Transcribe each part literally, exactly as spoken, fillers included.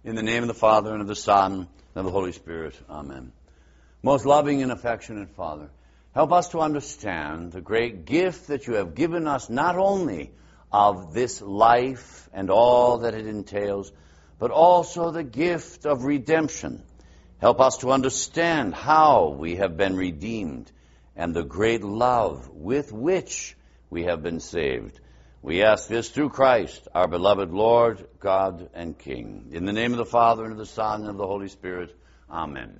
In the name of the Father, and of the Son, and of the Holy Spirit. Amen. Most loving and affectionate Father, help us to understand the great gift that you have given us, not only of this life and all that it entails, but also the gift of redemption. Help us to understand how we have been redeemed and the great love with which we have been saved. We ask this through Christ, our beloved Lord, God, and King. In the name of the Father, and of the Son, and of the Holy Spirit. Amen.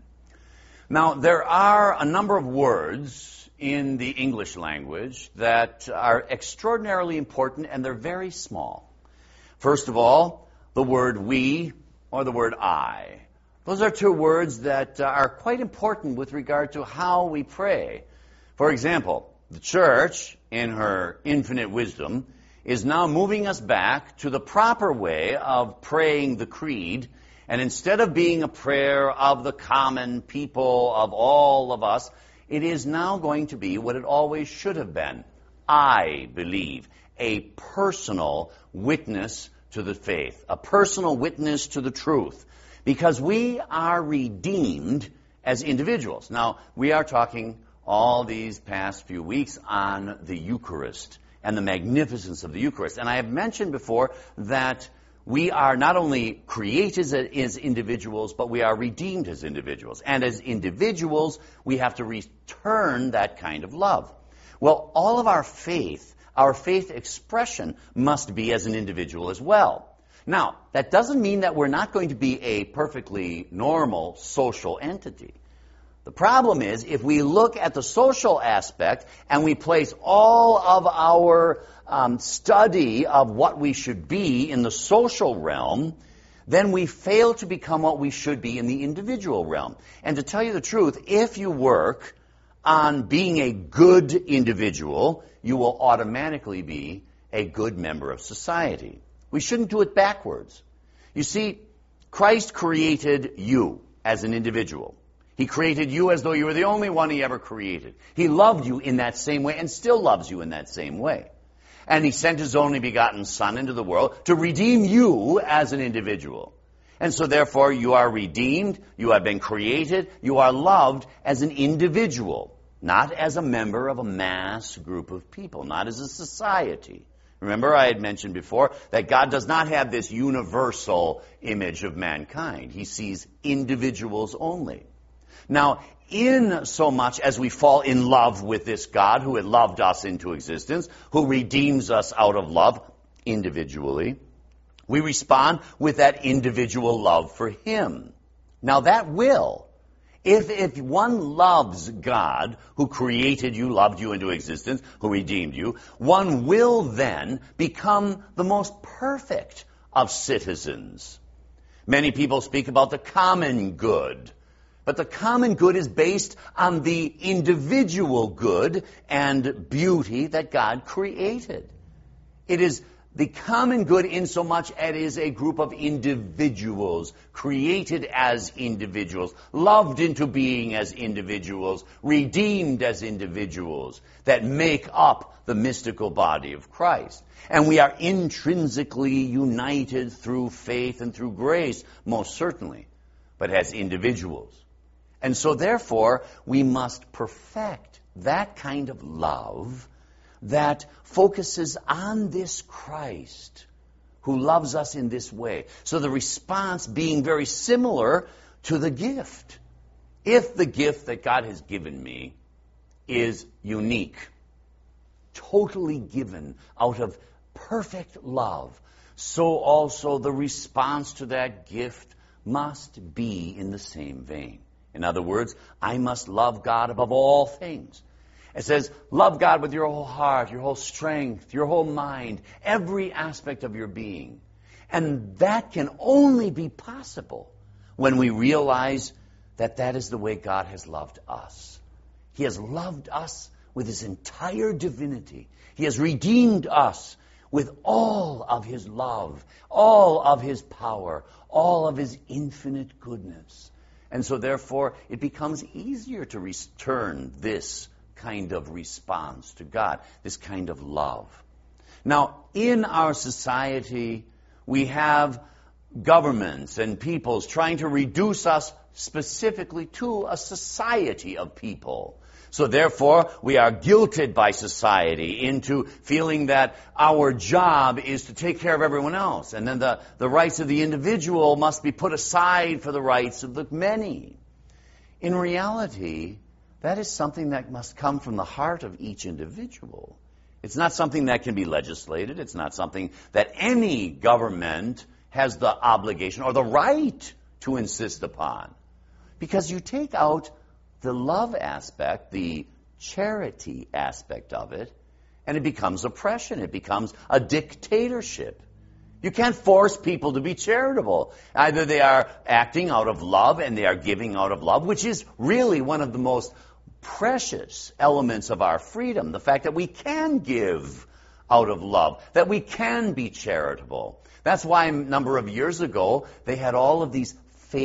Now, there are a number of words in the English language that are extraordinarily important, and they're very small. First of all, the word we or the word I. Those are two words that are quite important with regard to how we pray. For example, the Church, in her infinite wisdom, is now moving us back to the proper way of praying the creed. And instead of being a prayer of the common people, of all of us, it is now going to be what it always should have been. I believe. A personal witness to the faith. A personal witness to the truth. Because we are redeemed as individuals. Now, we are talking all these past few weeks on the Eucharist and the magnificence of the Eucharist. And I have mentioned before that we are not only created as individuals, but we are redeemed as individuals. And as individuals, we have to return that kind of love. Well, all of our faith, our faith expression must be as an individual as well. Now, that doesn't mean that we're not going to be a perfectly normal social entity. The problem is, if we look at the social aspect and we place all of our um, study of what we should be in the social realm, then we fail to become what we should be in the individual realm. And to tell you the truth, if you work on being a good individual, you will automatically be a good member of society. We shouldn't do it backwards. You see, Christ created you as an individual. He created you as though you were the only one he ever created. He loved you in that same way and still loves you in that same way. And he sent his only begotten Son into the world to redeem you as an individual. And so therefore you are redeemed, you have been created, you are loved as an individual, not as a member of a mass group of people, not as a society. Remember, I had mentioned before that God does not have this universal image of mankind. He sees individuals only. Now, in so much as we fall in love with this God who had loved us into existence, who redeems us out of love individually, we respond with that individual love for Him. Now, that will, if, if one loves God who created you, loved you into existence, who redeemed you, one will then become the most perfect of citizens. Many people speak about the common good. But the common good is based on the individual good and beauty that God created. It is the common good in so much as it is a group of individuals, created as individuals, loved into being as individuals, redeemed as individuals, that make up the mystical body of Christ. And we are intrinsically united through faith and through grace, most certainly, but as individuals. And so, therefore, we must perfect that kind of love that focuses on this Christ who loves us in this way. So the response being very similar to the gift. If the gift that God has given me is unique, totally given out of perfect love, so also the response to that gift must be in the same vein. In other words, I must love God above all things. It says, love God with your whole heart, your whole strength, your whole mind, every aspect of your being. And that can only be possible when we realize that that is the way God has loved us. He has loved us with His entire divinity. He has redeemed us with all of His love, all of His power, all of His infinite goodness. And so, therefore, it becomes easier to return this kind of response to God, this kind of love. Now, in our society, we have governments and peoples trying to reduce us specifically to a society of people. So therefore, we are guilted by society into feeling that our job is to take care of everyone else. And then the, the rights of the individual must be put aside for the rights of the many. In reality, that is something that must come from the heart of each individual. It's not something that can be legislated. It's not something that any government has the obligation or the right to insist upon. Because you take out the love aspect, the charity aspect of it, and it becomes oppression. It becomes a dictatorship. You can't force people to be charitable. Either they are acting out of love and they are giving out of love, which is really one of the most precious elements of our freedom, the fact that we can give out of love, that we can be charitable. That's why a number of years ago they had all of these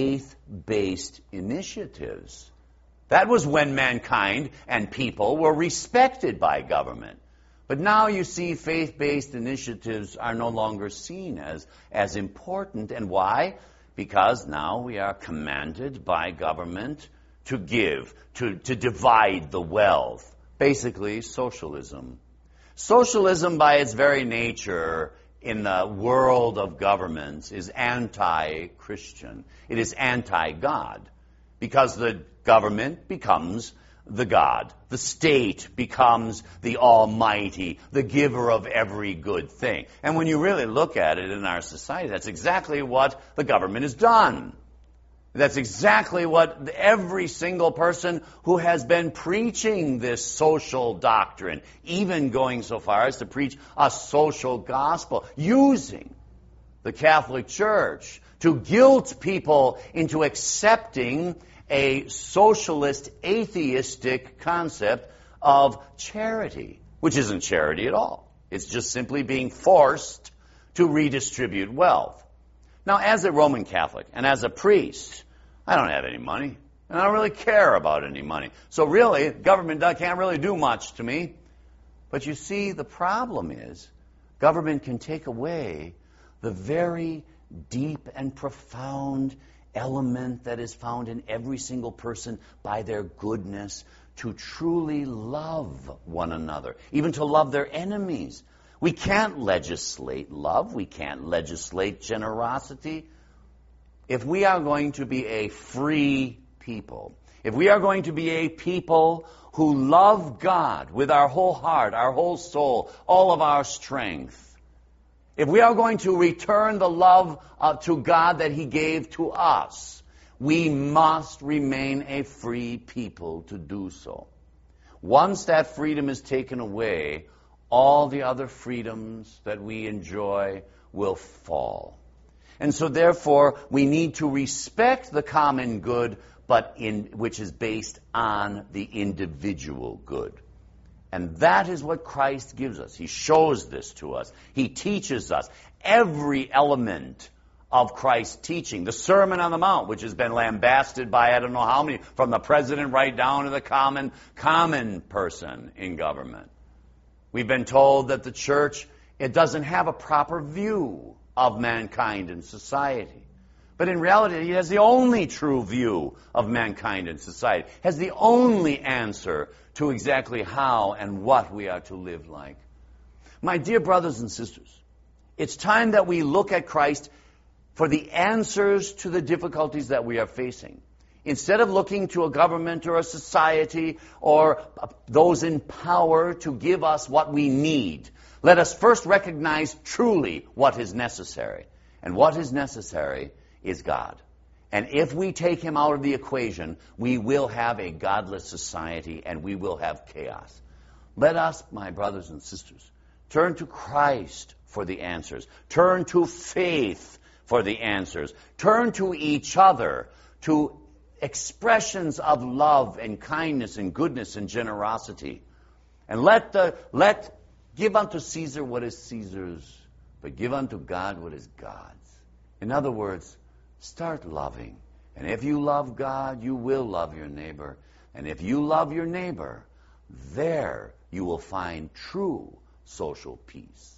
faith-based initiatives. That was when mankind and people were respected by government. But now you see faith-based initiatives are no longer seen as, as important. And why? Because now we are commanded by government to give, to, to divide the wealth. Basically, socialism. Socialism, by its very nature, in the world of governments, is anti-Christian. It is anti-God. Because the government becomes the God. The state becomes the Almighty, the giver of every good thing. And when you really look at it in our society, that's exactly what the government has done. That's exactly what every single person who has been preaching this social doctrine, even going so far as to preach a social gospel, using the Catholic Church to guilt people into accepting a socialist, atheistic concept of charity, which isn't charity at all. It's just simply being forced to redistribute wealth. Now, as a Roman Catholic and as a priest, I don't have any money, and I don't really care about any money. So really, government can't really do much to me. But you see, the problem is, government can take away the very deep and profound element that is found in every single person by their goodness to truly love one another, even to love their enemies. We can't legislate love. We can't legislate generosity. If we are going to be a free people, if we are going to be a people who love God with our whole heart, our whole soul, all of our strength, if we are going to return the love uh, to God that He gave to us, we must remain a free people to do so. Once that freedom is taken away, all the other freedoms that we enjoy will fall. And so therefore, we need to respect the common good, but in which is based on the individual good. And that is what Christ gives us. He shows this to us. He teaches us every element of Christ's teaching. The Sermon on the Mount, which has been lambasted by I don't know how many, from the president right down to the common, common person in government. We've been told that the church, it doesn't have a proper view of mankind and society. But in reality, it has the only true view of mankind and society, has the only answer to exactly how and what we are to live like. My dear brothers and sisters, it's time that we look at Christ for the answers to the difficulties that we are facing. Instead of looking to a government or a society or those in power to give us what we need, let us first recognize truly what is necessary. And what is necessary is God. And if we take Him out of the equation, we will have a godless society and we will have chaos. Let us, my brothers and sisters, turn to Christ for the answers. Turn to faith for the answers. Turn to each other, to expressions of love and kindness and goodness and generosity. And let the let give unto Caesar what is Caesar's, but give unto God what is God's. In other words, start loving. And if you love God, you will love your neighbor. And if you love your neighbor, there you will find true social peace.